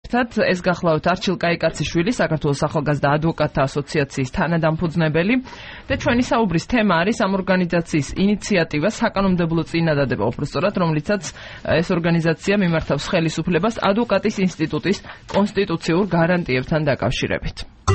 ეს გახლავთ არჩილ კაიკაციშვილი, საქართველოს ახალგაზრდა ადვოკატთა ასოციაციის თანადამფუძნებელი და ჩვენი საუბრის თემა არის ამ ორგანიზაციის ინიციატივა საკანონმდებლო წინადადება, უბრალოდ რომლითაც ეს ორგანიზაცია მიმართავს ხელისუფლებას ადვოკატის ინსტიტუტის კონსტიტუციურ გარანტიებთან დაკავშირებით.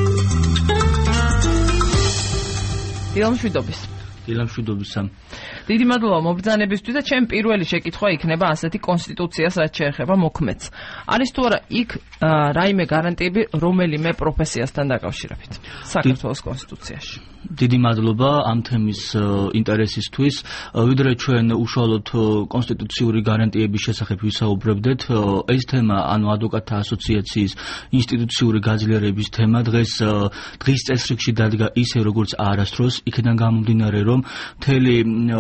დილამშვიდობისა. დიდი მადლობა მობრძანებისთვის და ჩემ პირველი შეკითხვა იქნება ასეთი კონსტიტუციას რაც შეეხება მოქმედს. არის თუ არა იქ რაიმე გარანტიები რომელიმე პროფესიასთან დაკავშირებით საქართველოს კონსტიტუციაში? დიდი მადლობა ამ თემის ინტერესისთვის. ვიდრე ჩვენ უშუალოდ კონსტიტუციური გარანტიების შესახებ ვისაუბრებდეთ, ეს თემა, ანუ ადვოკატთა ასოციაციის ინსტიტუციური გაძლიერების თემა დღის წესრიგში დადგა ისე როგორც არასდროს, იქიდან გამომდინარე, რომ მთელი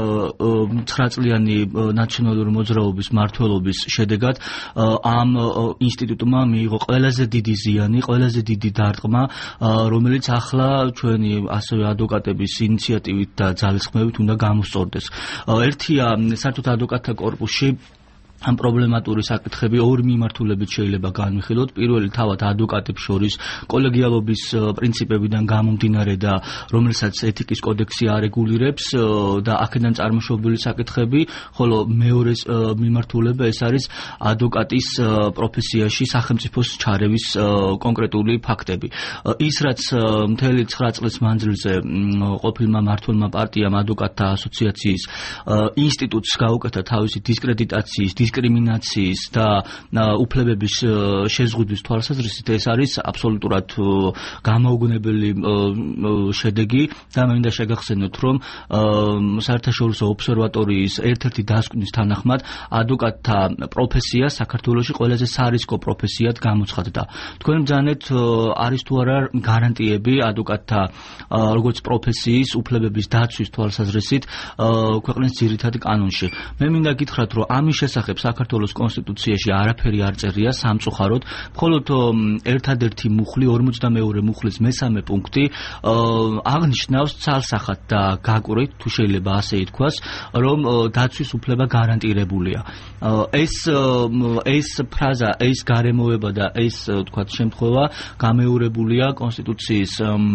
9 წლიანი ნაციონალური მოძრაობის მმართველობის შედეგად ამ ინსტიტუტმა მიიღო ყველაზე დიდი ზიანი, ყველაზე დიდი დარტყმა, რომელიც ახლა ჩვენი ასევე ადვოკატების ინიციატივით და ძალისხმევით უნდა გამოსწორდეს. ერთია საერთოდ ადვოკატთა კორპუსში ამ პრობლემატური საკითხები ორი მიმართულებით შეიძლება განვიხილოთ. პირველი თავად ადვოკატებს შორის კოლეგიალობის პრინციპებიდან გამომდინარე და რომელსაც ეთიკის კოდექსი არეგულირებს და აქედან წარმოშობილი საკითხები, ხოლო მეორე მიმართულება ეს არის ადვოკატის პროფესიაში სახელმწიფოს ჩარევის კონკრეტული ფაქტები. ის რაც მთელი 9 წლის მანძილზე ყოფილმა მმართველმა პარტიამ ადვოკატთა ასოციაციის ინსტიტუტს გაუკეთა თავისი დისკრედიტაციის, დისკრიმინაციის და უფლებების შეზღუდვის თვალსაზრისით, ეს არის აბსოლუტურად გამოუგონებელი შედეგი და მე მინდა შეგახსენოთ, რომ საერთაშორისო ობსერვატორიის ერთ-ერთი დასკვნის თანახმად ადვოკატთა პროფესია საქართველოში ყველაზე სარისკო პროფესიად გამოცხადდა. თქვენ ბრძანეთ, არის თუ არა გარანტიები ადვოკატთა როგორც პროფესიის უფლებების დაცვის თვალსაზრისით ქვეყნის ძირითად კანონში. მე მინდა გითხრათ, რომ ამის შესახებ საქართველოს კონსტიტუციაში არაფერი არ წერია სამწუხაროდ, მხოლოდ ერთადერთი მუხლი 42 მუხლის მესამე პუნქტი აღნიშნავს ცალსახად და გაკვრით, თუ შეიძლება ასე ითქვას, რომ დაცვის უფლება გარანტირებულია. ეს ფრაზა, ეს გარემოება და ეს თქვათ შემთხვევა გამეორებულია კონსტიტუციის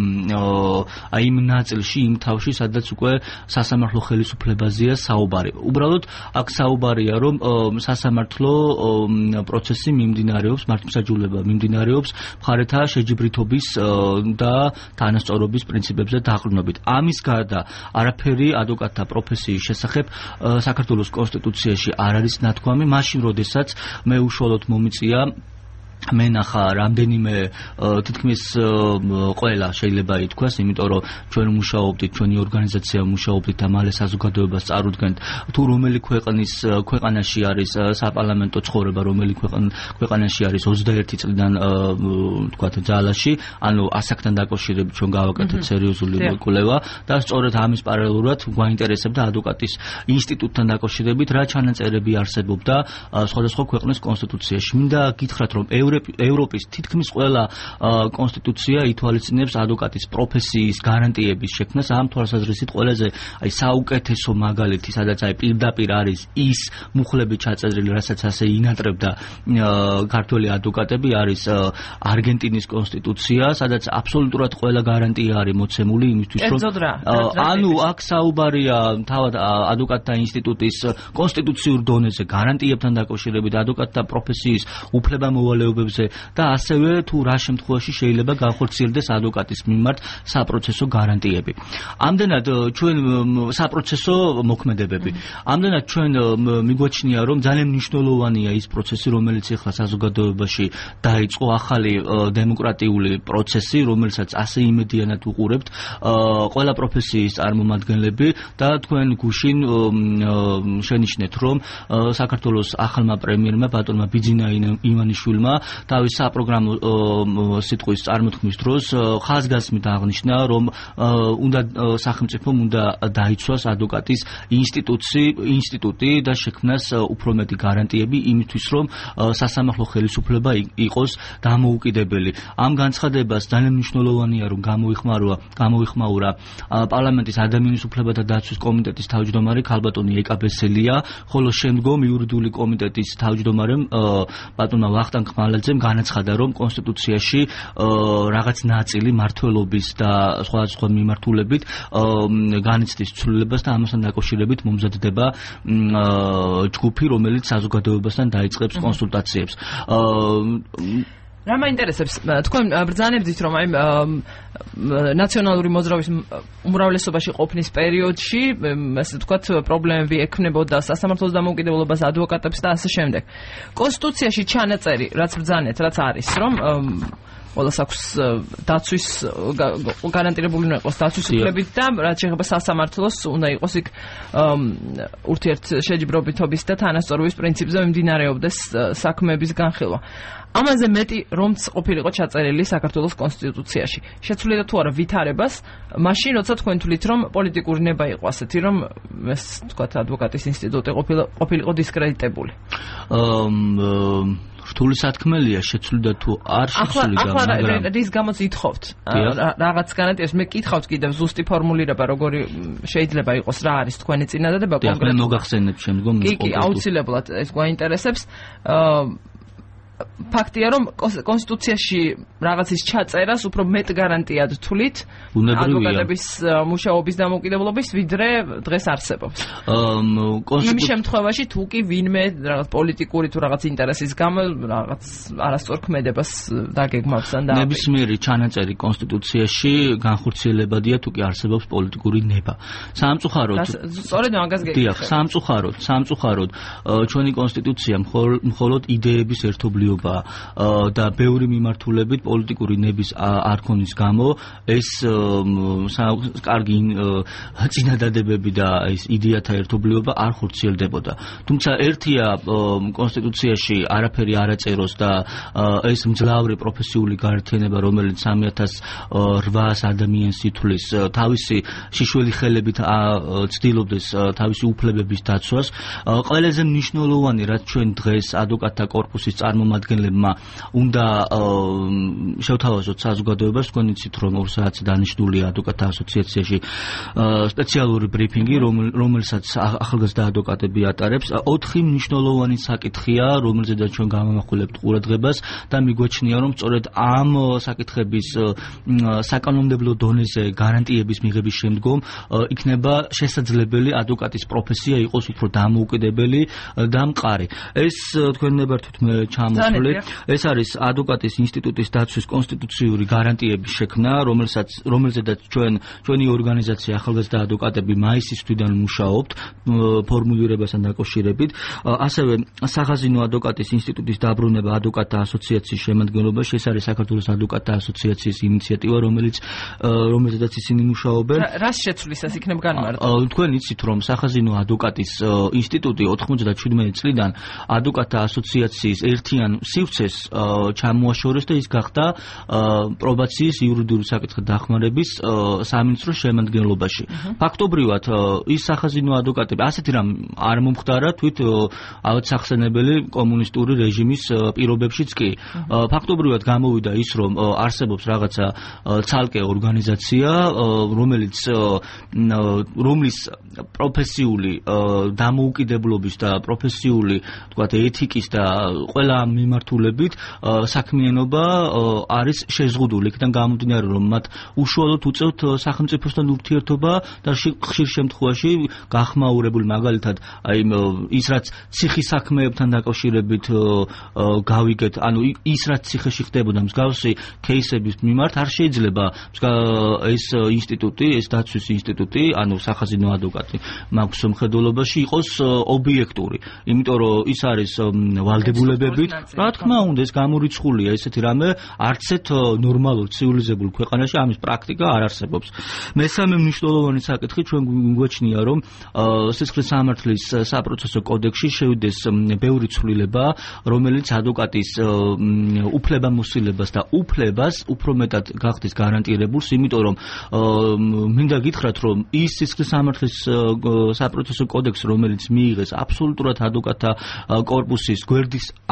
იმ ნაწილში, იმ თავში, სადაც უკვე სასამართლო ხელისუფლებაზეა საუბარი. უბრალოდ აქ საუბარია, რომ სასამართლო პროცესი მიმდინარეობს, მართლმსაჯულება მიმდინარეობს მხარეთა შეჯიბრითობის და თანასწორობის პრინციპებზე დაყრდნობით. ამის გარდა არაფერი ადვოკატთა პროფესიის შესახებ საქართველოს კონსტიტუციაში არ არის ნათქვამი, მაშინ როდესაც მე უშუალოდ მომიწია მენახა რამდენიმე თითქმის ყველა შეიძლება ითქვას, იმიტომ რომ ჩვენ მუშაობდით, ჩვენი ორგანიზაცია მუშაობდით და მალე საზოგადოებას წარუდგენთ, თუ რომელი ქვეყანაში არის საპარლამენტო ცხოვრება, რომელი ქვეყანაში არის 21 წლიდან თქვათ ძალაში, ანუ ასაკთან დაკავშირებით ჩვენ გავაკეთეთ სერიოზული კვლევა და სწორედ ამის პარალელურად გვაინტერესებდა ადვოკატის ინსტიტუტთან დაკავშირებით რა ჩანაწერები არსებობდა სხვადასხვა ქვეყნის კონსტიტუციაში. მინდა გითხრათ, რომ ევროპის თითქმის ყველა კონსტიტუცია ითვალისწინებს ადვოკატის პროფესიის გარანტიების შექმნას. ამ თვალსაზრისით ყველაზე საუკეთესო მაგალითი, სადაც პირდაპირ არის ის მუხლები ჩაწერილი, რასაც ასე ინატრებდა ქართველი ადვოკატები, არის არგენტინის კონსტიტუცია, სადაც აბსოლუტურად ყველა გარანტია არის მოცემული იმისთვის, რომ ანუ აქ საუბარია თავად ადვოკატთა ინსტიტუტის კონსტიტუციურ დონეზე გარანტიებთან დაკავშირებით, ადვოკატთა პროფესიის უფლება-მოვალეობებზე და ასევე თუ რა შემთხვევაში შეიძლება განხორციელდეს ადვოკატის მიმართ საპროცესო გარანტიები. ამდენად ჩვენ საპროცესო მოქმედებები. ამდენად ჩვენ მიგვაჩნია, რომ ძალიან მნიშვნელოვანია ის პროცესი, რომელიც ახლა საზოგადოებაში დაიწყო, ახალი დემოკრატიული პროცესი, რომელსაც ასე იმედიანად უყურებთ ყველა პროფესიის წარმომადგენლები და თქვენ გუშინ შენიშნეთ, რომ საქართველოს ახალმა პრემიერმა ბატონმა ბიძინა ივანიშვილმა თავის საპროგრამო სიტყვის წარმოთქმის დროს ხაზგასმით აღნიშნა, რომ სახელმწიფომ უნდა დაიცვას ადვოკატის ინსტიტუტი და შექმნას უფრო მეტი გარანტიები იმისთვის, რომ სასამართლო ხელისუფლება იყოს დამოუკიდებელი. ამ განცხადებას ძალიან მნიშვნელოვანია, რომ გამოიხმაურა პარლამენტის ადამიანის უფლებათა დაცვის კომიტეტის თავმჯდომარე ქალბატონი ეკა ბესელია, ხოლო შემდგომ იურიდიული კომიტეტის თავმჯდომარემ ბატონმა ვახტანგ ხმალაძე მართლმსაჯულწემ განაცხადა, რომ კონსტიტუციაში რაღაც ნაწილი მმართველობის და სხვადასხვა მიმართულებით განიცდის ცვლილებას და ამასთან დაკავშირებით მომზადდება ჯგუფი, რომელიც საზოგადოებასთან დაიწყებს კონსულტაციებს. რა მაინტერესებს თქვენ ბრძანებდით რომ აი ნაციონალური მოძრაობის უმრავლესობაში ყოფნის პერიოდში ასე ვთქვათ პრობლემები ექნებოდა სასამართლოს დამოუკიდებლობას, ადვოკატებს და ასე შემდეგ. კონსტიტუციაში ჩანაწერი, რაც ბრძანეთ, რაც არის, რომ ყველას აქვს დაცვის გარანტირებული უნდა იყოს დაცვის უფლებით და რაც შეეხება სასამართლოს უნდა იყოს იქ ურთიერთშეჯიბრობითობის და თანასწორობის პრინციპზე მიმდინარეობდეს საქმეების განხილვა. ამაზე მეტი რომც ყოფილიყო ჩაწერილი საქართველოს კონსტიტუციაში. შეცვლიდა თუ არა ვითარებას, მაშინ როცა თქვენ თვლით რომ პოლიტიკური ნება იყო ასეთი რომ ეს თქვათ ადვოკატის ინსტიტუტი ყოფილიყო დისკრედიტებული. რთული სათქმელია შეცვლიდა თუ არ შეცვლიდა, მაგრამ რის გამოც ითხოვთ რაღაც გარანტიას. მე კითხავთ კიდევ ზუსტი ფორმულირება როგორი შეიძლება იყოს, რა არის თქვენი წინადადება კონკრეტულად მოგახსენებ შემდგომ. კი, აუცილებლად ეს გვაინტერესებს. ფაქტია რომ კონსტიტუციაში რაღაცის ჩაწერას უფრო მეტ გარანტიად თვლით ადვოკატების მუშაობის დამოუკიდებლობის ვიდრე დღეს არსებობს. იმ შემთხვევაში თუ კი ვინმე რაღაც პოლიტიკური თუ რაღაც ინტერესის გამო რაღაც არასწორ ქმედებას დაგეგმავს ან ნებისმიერი ჩანაწერი კონსტიტუციაში განხორციელებადია თუ კი არსებობს პოლიტიკური ნება. სამწუხაროდ სწორედ მაგას გეკითხეთ. სამწუხაროდ ჩვენი კონსტიტუცია მხოლოდ იდეების ერთობლივ და ბევრი მიმართულებით პოლიტიკური ნების არქონის გამო ეს კარგი წინადადებები და ეს იდეათა ერთობლიობა არ ხორციელდებოდა. თუმცა ერთია კონსტიტუციაში არაფერი არ აწეროს და ეს მძლავრი პროფესიული გაერთიანება, რომელიც 3800 ადამიანს ითვლის, თავისი შიშველი ხელებით ცდილობდეს თავისი უფლებების დაცვას. ყველაზე მნიშვნელოვანი, რაც ჩვენ დღეს ადვოკატთა კორპუსის წარმომადგენლებმა უნდა შევთავაზოთ საზოგადოებას, თქვენ იცით რომ 2 საათზე დანიშნულია ადვოკატთა ასოციაციაში სპეციალური ბრიფინგი, რომელსაც ახალგაზრდა ადვოკატები ატარებს. 4 მნიშვნელოვანი საკითხია, რომელზედაც ჩვენ გამოვახულებთ ყურადღებას და მიგვაჩნია რომ სწორედ ამ საკითხების საკანონმდებლო დონეზე გარანტიების მიღების შემდგომ იქნება შესაძლებელი ადვოკატის პროფესია იყოს უფრო დამოუკიდებელი და მყარი. ეს თქვენ ნებართვით მე ჩამოსვლით. ეს არის ადვოკატის ინსტიტუტის დაცვის კონსტიტუციური გარანტიების შექმნა, რომელზედაც ჩვენი ორგანიზაცია ახალგაზრდა ადვოკატები მაისის თვიდან მუშაობთ ფორმულირებასთან დაკავშირებით. ასევე სახაზინო ადვოკატის ინსტიტუტის დაბრუნება ადვოკატთა ასოციაციის შემადგენლობაში. ეს არის საქართველოს ადვოკატთა ასოციაციის ინიციატივა, რომელზედაც ისინი მუშაობენ. რას შეცვლის ეს იქნება განმარტო? თქვენ იცით რომ სახაზინო ადვოკატის ინსტიტუტი 97 წლიდან ადვოკატთა ასოციაციის ერთიან სივრცეს ჩამოაშორეს და ის გახდა პრობაციის იურიდიული საკითხი დახმარების სამინისტროს შემადგენლობაში. ფაქტობრივად ის სახაზინო ადვოკატები ასეთი რამ არ მომხდარა თვით ავცახსენებელი კომუნისტური რეჟიმის პირობებშიც კი. ფაქტობრივად გამოვიდა ის რომ არსებობს რაღაცა ცალკე ორგანიზაცია, რომლის პროფესიული დამოუკიდებლობის და პროფესიული თქვათ ეთიკის და ყველა მიმართულებით საქმიანობა არის შეზღუდული. იქიდან გამომდინარე რომ მათ უშუალოდ უწევთ სახელმწიფოსთან ურთიერთობა და ხშირ შემთხვევაში გახმაურებული, მაგალითად აი ის რაც ციხის საქმეებთან დაკავშირებით გავიგეთ, ანუ ის რაც ციხეში ხდებოდა მსგავსი кейსების მიმართ არ შეიძლება ეს ინსტიტუტი, ეს დაცვის ინსტიტუტი, ანუ სახაზინო ადვოკატი მაქვს მხედველობაში იყოს ობიექტური, იმიტომ რომ ის არის ვალდებულებებით, რა თქმა უნდა, ეს გამორიცხულია ესეთი რამე არცეთ ნორმალურ ცივილიზებულ ქვეყანაში ამის პრაქტიკა არ არსებობს. მესამე მნიშვნელოვანი საკითხი ჩვენ გვაჩნია რომ სისხლის სამართლის საპროცესო კოდექსში შევიდეს ბევრი ცვლილება, რომელიც ადვოკატის უფლებამოსილებას და უფლებას უფრო მეტად გახდის გარანტირებულს, იმიტომ რომ მინდა გითხრათ რომ ის სისხლის სამართლის საპროცესო კოდექსი, რომელიც მიიღეს აბსოლუტურად ადვოკატთა კორპუსის გვერდის ავლით იქ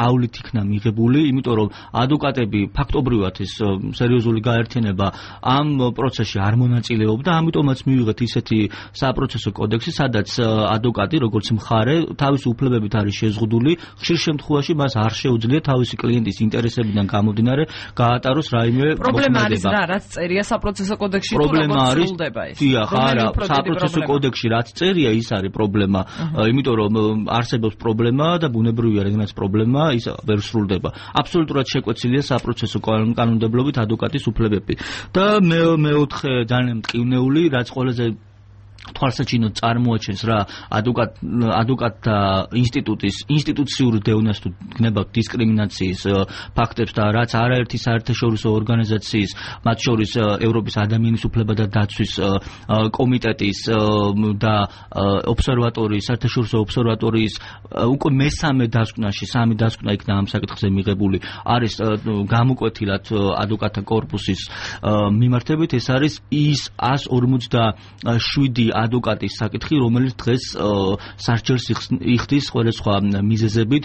იქნა მიღებული, იმიტომ რომ ადვოკატები ფაქტობრივად ეს სერიოზული გაერთიანება ამ პროცესში არ მონაწილეობდა, ამიტომაც მივიღეთ ისეთი საპროცესო კოდექსი, სადაც ადვოკატი როგორც მხარე თავისი უფლებებით არის შეზღუდული, ხშირ შემთხვევაში მას არ შეუძლია თავისი კლიენტის ინტერესებიდან გამომდინარე გაატაროს რაიმე პრობლემა არის რა, რაც წერია საპროცესო კოდექსში თუ როგორ სრულდება ეს. დიახ, არა, საპროცესო კოდექსში რაც წერია, ის არის პრობლემა, იმიტომ რომ არსებობს პრობლემა და ბუნებრივია, რადგანაც პრობლემა ის ვერ სრულდება. აბსოლუტურად შეკვეცილია საპროცესო კანონმდებლობით ადვოკატის უფლებები. და მეოთხე ძალიან მტკივნეული, რაც ყველაზე თვალსაჩინოდ წარმოაჩენს რა ადვოკატთა ინსტიტუციური დევნას თუ გნებავთ დისკრიმინაციის ფაქტებს და რაც არაერთი საერთაშორისო ორგანიზაციის, მათ შორის ევროპის ადამიანის უფლებათა დაცვის კომიტეტის და ობსერვატორიის, საერთაშორისო ობსერვატორიის უკვე მესამე დასკვნაში, 3 დასკვნა იქნა ამ საკითხზე მიღებული, არის გამოკვეთილად ადვოკატთა კორპუსის მიმართებით, ეს არის ის 157 ადვოკატის საკითხი, რომელიც დღეს სასჯელს იხდის სხვადასხვა მიზეზებით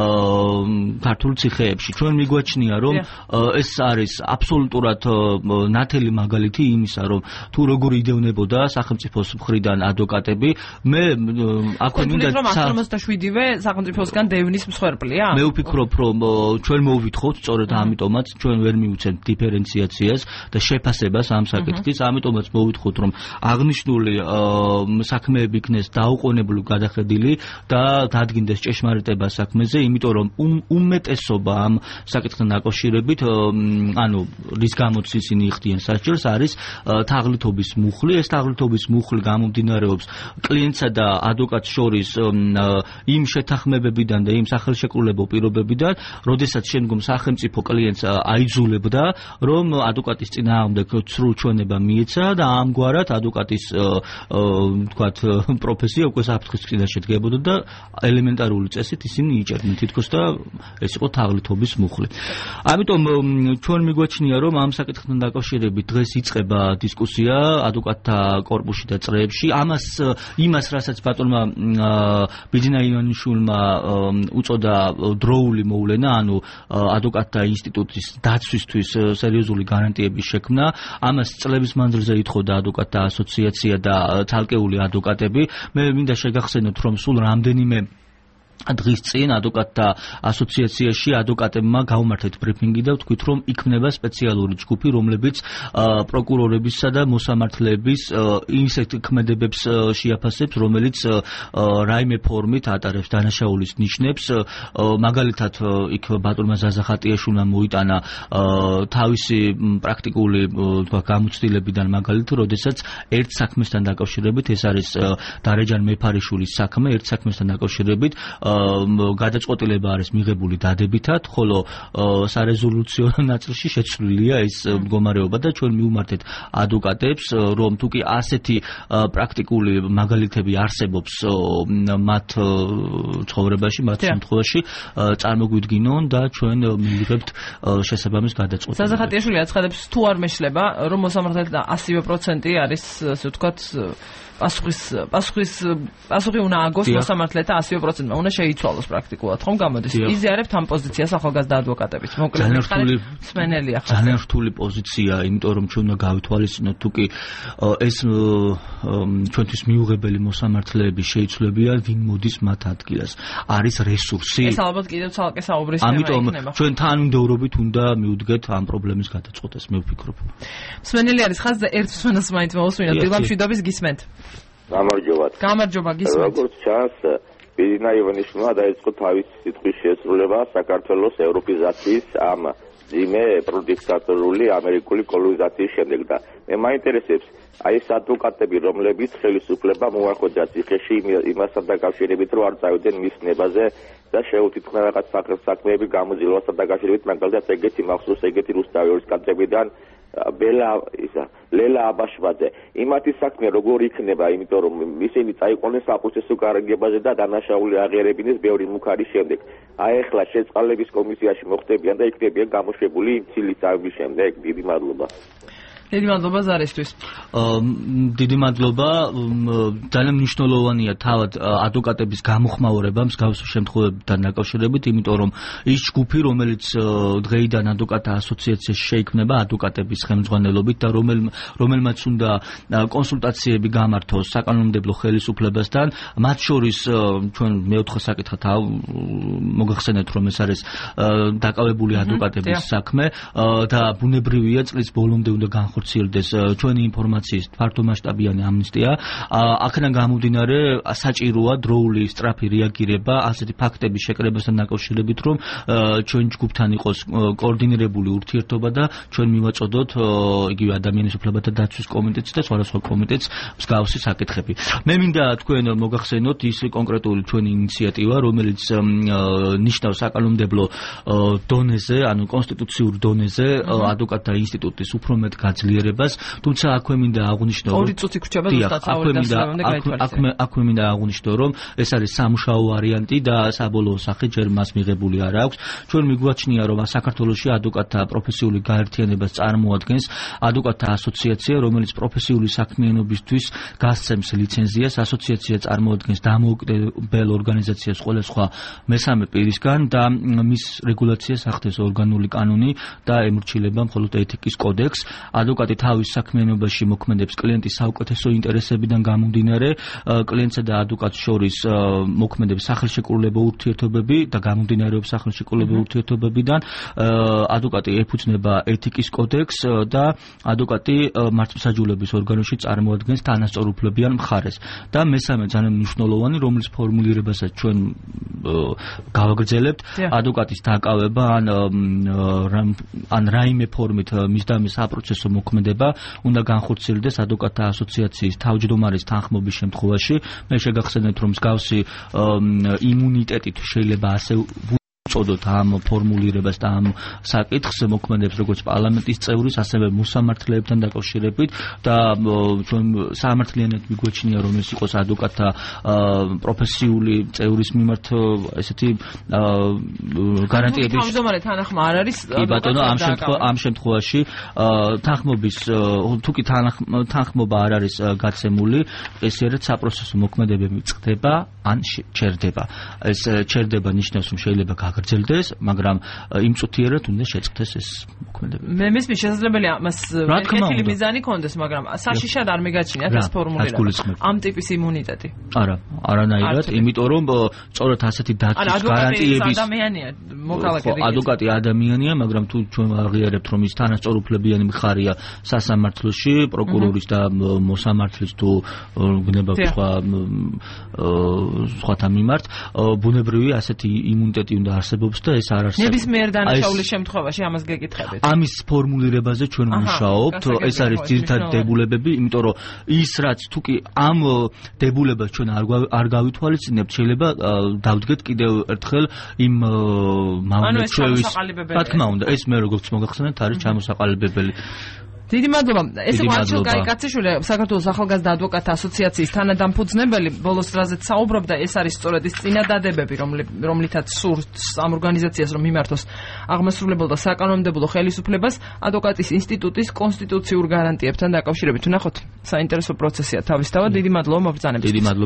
ქართულ ციხეებში. ჩვენ მიგვაჩნია, რომ ეს არის აბსოლუტურად ნათელი მაგალითი იმისა, რომ თუ როგორ იდევნებოდა სახელმწიფოს მხრიდან ადვოკატები, მე აქვე მინდა 77-ვე სახელმწიფოსგან დევნის მსხვერპლია? მე ვფიქრობ, რომ ჩვენ მოვვითხოვთ, სწორედ ამიტომაც ჩვენ ვერ მივუცემთ დიფერენციაციას და შეფასებას ამ საკითხის, ამიტომაც მოვვითხოვთ, რომ აღნიშნული საქმეები იქნეს დაუყოვნებლივ გადახედილი და დადგინდეს ჭეშმარიტება საქმეზე, იმიტომ რომ უმეტესობა ამ საკითხთან დაკავშირებით, ანუ რის გამოც ისინი იხდიან სასჯელს, არის თაღლითობის მუხლი. ეს თაღლითობის მუხლი გამომდინარეობს კლიენტსა და ადვოკატს შორის იმ შეთანხმებებიდან და იმ სახელშეკრულებო პირობებიდან, როდესაც შემდგომ სახელმწიფო კლიენტს აიძულებდა, რომ ადვოკატის წინააღმდეგ ცრუ ჩვენება მიეცა და ამგვარად ადვოკატის თქვათ პროფესია უკვე საფრთხის წინაშე დგებოდა და ელემენტარული წესით ისინი იჭერდნენ თითქოს და ეს იყო თაღლითობის მუხლი. ამიტომ ჩვენ მიგვაჩნია, რომ ამ საკითხთან დაკავშირებით დღეს იწყება დისკუსია ადვოკატთა კორპუსში და წრეებში. იმას, რასაც ბატონმა ბიძინა ივანიშვილმა უწოდა დროული მოვლენა, ანუ ადვოკატთა ინსტიტუტის დაცვისთვის სერიოზული გარანტიების შექმნა, ამას წლების მანძილზე ითხოვდა ადვოკატთა ასოციაცია და ცალკეული ადვოკატები. მე მინდა შეგახსენოთ, რომ სულ რამდენიმე დღის წინ ადვოკატთა ასოციაციაში ადვოკატებმა გაუმართეთ ბრიფინგი და ვთქვით, რომ იქმნება სპეციალური ჯგუფი, რომლებიც პროკურორებისა და მოსამართლეების ისეთ ქმედებებს შეაფასებს, რომელიც რაიმე ფორმით ატარებს დანაშაულის ნიშნებს. მაგალითად, იქ ბატონმა ზაზა ხატიაშვილმა მოიტანა თავისი პრაქტიკული გამოცდილებიდან მაგალითი, როდესაც ერთ საქმესთან დაკავშირებით, ეს არის დარეჯან მეფარიშვილის საქმე, ერთ საქმესთან დაკავშირებით გადაწყვეტილება არის მიღებული დადებითად, ხოლო სარეზოლუციო ნაწილში შეცვლილია ეს მდგომარეობა და ჩვენ მივუმართეთ ადვოკატებს, რომ თუკი ასეთი პრაქტიკული მაგალითები არსებობს მათ ცხოვრებაში, მათ შემთხვევაში წარმოგვიდგინონ და ჩვენ მივიღებთ შესაბამის გადაწყვეტილებას. ზაზა ხატიაშვილი აცხადებს, თუ არ მეშლება, რომ მოსამართლეთა 100% არის, ასე ვთქვათ, პასუხი უნდა აგოს მოსამართლეთა 100%-მა, უნდა შეიცვალოს პრაქტიკულად, ხომ გამოდის? იზიარებთ ამ პოზიციას ახალგაზრდა ადვოკატებით. მოკლედ, სმენელია ხარ. ძალიან რთული პოზიცია, იმიტომ რომ ჩვენ უნდა გავითვალისწინოთ, თუკი ეს ჩვენთვის მიუღებელი მოსამართლეები შეიცვლებიან, ვინ მოდის მათ ადგილას. არის რესურსი. ეს ალბათ კიდევ ცალკე საუბრის თემა იქნება. ამიტომ ჩვენ თანმიმდევრობით უნდა მივუდგეთ ამ პრობლემის გადაწყვეტას, მე ვფიქრობ. სმენელი არის ხაზზე, ერთ სვენას მაინც მოვუსმინოთ. დილამშვიდობის გისმენთ. გამარჯობა, გისმენთ. როგორც ჩანს, ბიძინა ივანიშვილმა დაიწყო თავის სიტყვის შესრულება საქართველოს ევროპიზაციის ამ ძიმე პროდიქტატორული ამერიკული კოლონიზაციის შემდეგ და მე მაინტერესებს აი ეს ადვოკატები, რომლებიც ხელისუფლება მოახოცა ციხეში იმასთან დაკავშირებით, რომ არ წავიდნენ მის ნებაზე და შეუთითქმენ რაღაც საქმეები გამოძილვასთან დაკავშირებით, მაგალითად ეგეთი მახსოვს, ეგეთი რუსთავის კადრებიდან ლელა აბაშვაძე. იმათი საქმე როგორ იქნება, იმიტომ რომ ისინი წაიყვნენ საპროცესო გარიგებაზე და დანაშაული აღიარებინეს ბევრი მუქარის შემდეგ. აი ახლა შეწყალების კომისიაში მოხდებიან და იქნებიან გამოშვებული წილის წავლის შემდეგ. დიდი მადლობა. დიდი მადლობა ზარისთვის. დიდი მადლობა. ძალიან მნიშვნელოვანია თავად ადვოკატების გამოხმაურება მსგავს შემთხვევებთან დაკავშირებით, იმიტომ რომ ის ჯგუფი, რომელიც დღეიდან ადვოკატთა ასოციაციაში შეიქმნება ადვოკატების ხელმძღვანელობით და რომელმაც უნდა კონსულტაციები გამართოს საკანონმდებლო ხელისუფლებასთან, მათ შორის ჩვენ მეოთხე საკითხად მოგახსენეთ, რომ ეს არის დაკავებული ადვოკატების საქმე და ბუნებრივია წლის ბოლომდე უნდა განხორციელდეს ჩვენი ინფორმაციის ფართომასშტაბიანი ამნისტია. აქედან გამომდინარე საჭიროა დროული სწრაფი რეაგირება ასეთი ფაქტების შეკრებასთან დაკავშირებით, რომ ჩვენ ჯგუფთან იყოს კოორდინირებული ურთიერთობა და ჩვენ მივაწოდოთ იგივე ადამიანის უფლებათა დაცვის კომიტეტს და სხვადასხვა კომიტეტს მსგავსი საკითხები. მე მინდა თქვენ მოგახსენოთ ის კონკრეტული ჩვენი ინიციატივა, რომელიც ნიშნავს საკანონმდებლო დონეზე, ანუ კონსტიტუციურ დონეზე ადვოკატთა ინსტიტუტის უფრო მეტ გაძლიერებას, თუმცა აქვე მინდა აღვნიშნო, აქვე მინდა აღვნიშნო, რომ ეს არის სამუშაო ვარიანტი და საბოლოო სახე ჯერ მას მიღებული არ აქვს. ჩვენ მიგვაჩნია, რომ საქართველოში ადვოკატთა პროფესიული გაერთიანებას წარმოადგენს ადვოკატთა ასოციაცია, რომელიც პროფესიული საქმიანობისთვის გასცემს ლიცენზიას. ასოციაცია წარმოადგენს დამოუკიდებელ ორგანიზაციას სხვადასხვა მესამე პირისგან და მის რეგულაციას ახდენს ორგანული კანონი და ემორჩილება მხოლოდ ეთიკის კოდექს. ადვოკატი თავის საქმიანობაში მოქმედებს კლიენტის საუკეთესო ინტერესებიდან გამომდინარე, კლიენტსა და ადვოკატს შორის მოქმედებს სახელშეკრულებო ურთიერთობები და გამომდინარეობს სახელშეკრულებო ურთიერთობებიდან. ადვოკატი ეფუძნება ეთიკის კოდექს და ადვოკატი მართლმსაჯულების ორგანოში წარმოადგენს თანასწორუფლებიან მხარეს. და მესამე ძალიან მნიშვნელოვანი, რომლის ფორმულირებასაც ჩვენ გავაგრძელებთ, ადვოკატის დაკავება ან რაიმე ფორმით მისდამი საპროცესო მოქმედება უნდა განხორციელდეს ადვოკატთა ასოციაციის თავმჯდომარის თანხმობის შემთხვევაში. მე შეგახსენებთ, რომ მსგავსი იმუნიტეტით შეიძლება ასე წოდოთ ამ ფორმულირებას და ამ საკითხს მოქმედებს როგორც პარლამენტის წევრის, ასევე მოსამართლეებთან დაკავშირებით და ჩვენ სამართლიანად მიგვაჩნია, რომ ეს იყოს ადვოკატთა პროფესიული წევრის მიმართ ესეთი გარანტიების თავმჯდომარე თანახმა არ არის. ბატონო, ამ შემთხვევაში თანხმობის თუ კი თანხმობა არ არის გაცემული, ესერეთ საპროცესო მოქმედებები წყდება ან ჩერდება. ეს ჩერდება ნიშნავს, რომ შეიძლება გაგრძელდეს, მაგრამ იმ წუთიერად უნდა შეწყდეს ეს მოქმედებები. მე მისმის შესაძლებელია მას ერთი მიზანი კონდეს, მაგრამ საშიშად არ მეგაჩნიათ ეს ფორმულირება. ამ ტიპის იმუნიტეტი. არა, არანაირად, იმიტომ რომ სწორედ ასეთი დაცვის გარანტიების ადამიანია, მოქალაქე. ადვოკატი ადამიანია, მაგრამ თუ ჩვენ აღიარებთ, რომ ის თანასწორუფლებიანი მხარეა სასამართლოში, პროკურორის და მოსამართლის თუ გნება სხვათა მიმართ, ბუნებრივი ასეთი იმუნიტეტი უნდა არსებობს და ეს არ არსებობს. ნებისმიერ დანაშაულის შემთხვევაში ამას გეკითხებით. ამის ფორმულირებაზე ჩვენ ვმუშაობთ, ეს არის ძირითადი დებულებები, იმიტომ რომ ის რაც თუკი ამ დებულებას ჩვენ არ გავითვალისწინებთ, შეიძლება დავდგეთ კიდევ ერთხელ იმ მავნეჩევის. რა თქმა უნდა, ეს მე როგორც მოგახსენეთ, არის ჩამოსაყალიბებელი. დიდი მადლობა. ეს იყო არჩილ კაიკაციშვილი, საქართველოს ახალგაზრდა ადვოკატთა ასოციაციის თანადამფუძნებელი. ბოლოს დრაზეც საუბრობდა, ეს არის სწორედ ის წინადადებები, რომლითაც სურს ამ ორგანიზაციას, რომ მიმართოს აღმასრულებელ და საკანონმდებლო ხელისუფლებას ადვოკატის ინსტიტუტის კონსტიტუციურ გარანტიებთან დაკავშირებით. ვნახოთ, საინტერესო პროცესია თავისთავად. დიდი მადლობა მობრძანებისთვის.